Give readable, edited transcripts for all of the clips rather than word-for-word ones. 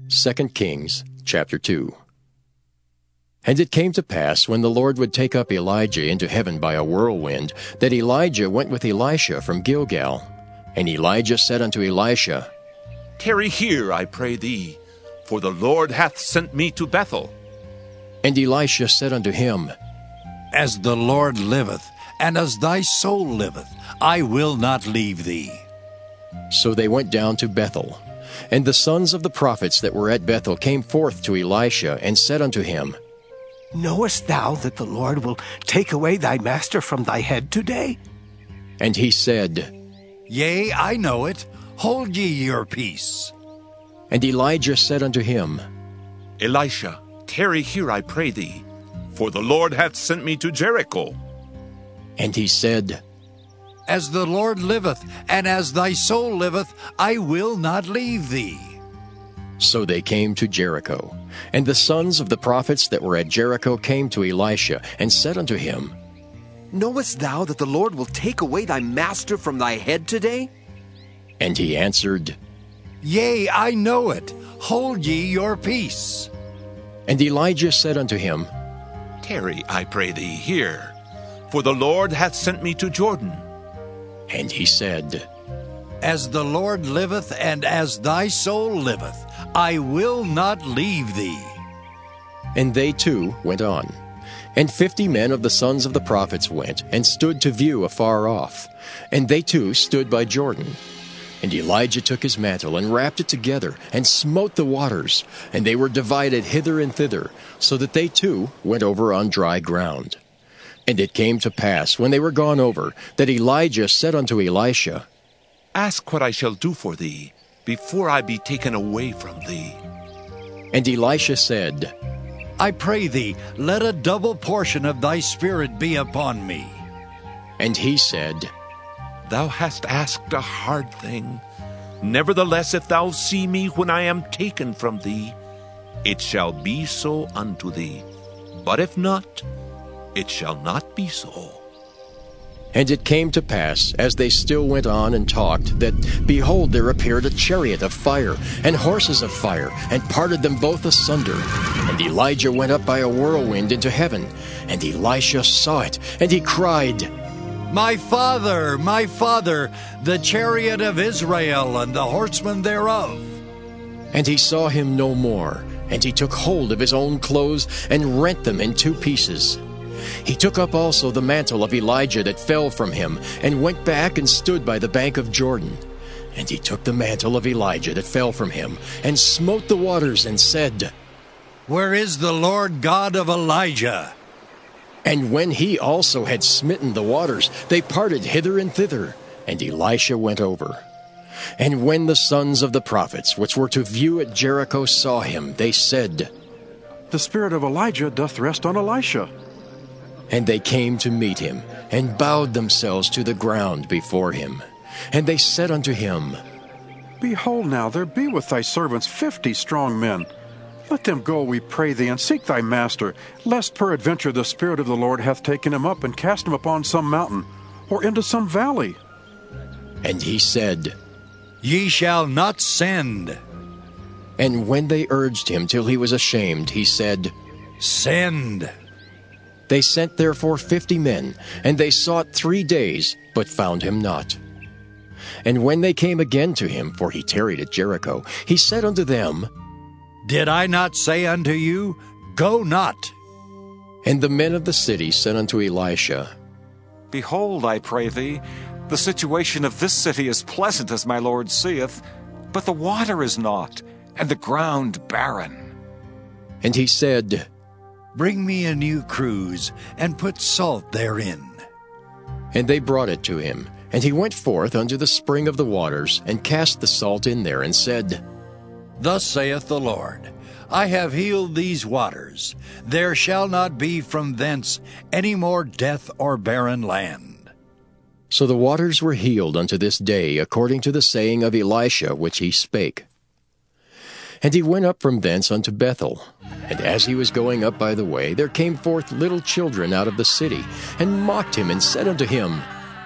2 Kings chapter 2. And it came to pass, when the Lord would take up Elijah into heaven by a whirlwind, that Elijah went with Elisha from Gilgal. And Elijah said unto Elisha, Tarry here, I pray thee, for the Lord hath sent me to Bethel. And Elisha said unto him, As the Lord liveth, and as thy soul liveth, I will not leave thee. So they went down to Bethel. And the sons of the prophets that were at Bethel came forth to Elisha, and said unto him, Knowest thou that the Lord will take away thy master from thy head today? And he said, Yea, I know it. Hold ye your peace. And Elijah said unto him, Elisha, tarry here, I pray thee, for the Lord hath sent me to Jericho. And he said, As the Lord liveth, and as thy soul liveth, I will not leave thee. So they came to Jericho. And the sons of the prophets that were at Jericho came to Elisha, and said unto him, Knowest thou that the Lord will take away thy master from thy head today? And he answered, Yea, I know it. Hold ye your peace. And Elijah said unto him, Tarry, I pray thee, here, for the Lord hath sent me to Jordan. And he said, As the Lord liveth, and as thy soul liveth, I will not leave thee. And they too went on. And 50 men of the sons of the prophets went, and stood to view afar off. And they too stood by Jordan. And Elijah took his mantle, and wrapped it together, and smote the waters, and they were divided hither and thither, so that they too went over on dry ground. And it came to pass, when they were gone over, that Elijah said unto Elisha, Ask what I shall do for thee, before I be taken away from thee. And Elisha said, I pray thee, let a double portion of thy spirit be upon me. And he said, Thou hast asked a hard thing. Nevertheless, if thou see me when I am taken from thee, it shall be so unto thee. But if not, it shall not be so. And it came to pass, as they still went on and talked, that, behold, there appeared a chariot of fire, and horses of fire, and parted them both asunder. And Elijah went up by a whirlwind into heaven. And Elisha saw it, and he cried, my father, the chariot of Israel, and the horsemen thereof. And he saw him no more. And he took hold of his own clothes, and rent them in 2 pieces. He took up also the mantle of Elijah that fell from him, and went back and stood by the bank of Jordan. And he took the mantle of Elijah that fell from him, and smote the waters, and said, Where is the Lord God of Elijah? And when he also had smitten the waters, they parted hither and thither, and Elisha went over. And when the sons of the prophets, which were to view at Jericho, saw him, they said, The spirit of Elijah doth rest on Elisha. And they came to meet him, and bowed themselves to the ground before him. And they said unto him, Behold now, there be with thy servants 50 strong men. Let them go, we pray thee, and seek thy master, lest peradventure the Spirit of the Lord hath taken him up, and cast him upon some mountain, or into some valley. And he said, Ye shall not send. And when they urged him till he was ashamed, he said, Send. They sent therefore 50 men, and they sought 3 days, but found him not. And when they came again to him, for he tarried at Jericho, he said unto them, Did I not say unto you, Go not? And the men of the city said unto Elisha, Behold, I pray thee, the situation of this city is pleasant as my Lord seeth, but the water is not, and the ground barren. And he said, Bring me a new cruse, and put salt therein. And they brought it to him. And he went forth unto the spring of the waters, and cast the salt in there, and said, Thus saith the Lord, I have healed these waters. There shall not be from thence any more death or barren land. So the waters were healed unto this day, according to the saying of Elisha which he spake. And he went up from thence unto Bethel. And as he was going up by the way, there came forth little children out of the city, and mocked him, and said unto him,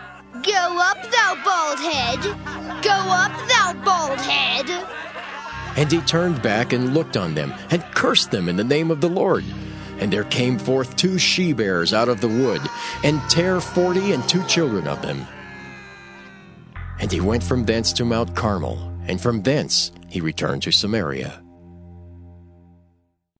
Go up, thou bald head! Go up, thou bald head! And he turned back and looked on them, and cursed them in the name of the Lord. And there came forth 2 she-bears out of the wood, and tare 40 and 2 children of them. And he went from thence to Mount Carmel, and from thence he returned to Samaria.